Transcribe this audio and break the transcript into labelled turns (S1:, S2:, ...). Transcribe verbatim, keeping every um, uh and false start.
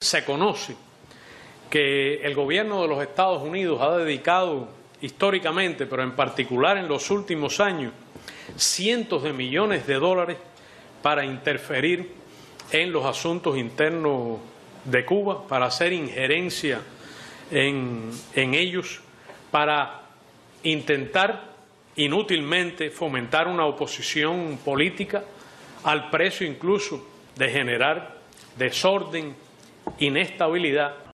S1: se conoce que el gobierno de los Estados Unidos ha dedicado históricamente, pero en particular en los últimos años, cientos de millones de dólares para interferir en los asuntos internos de Cuba, para hacer injerencia en, en ellos, para intentar inútilmente fomentar una oposición política al precio incluso de generar desorden, inestabilidad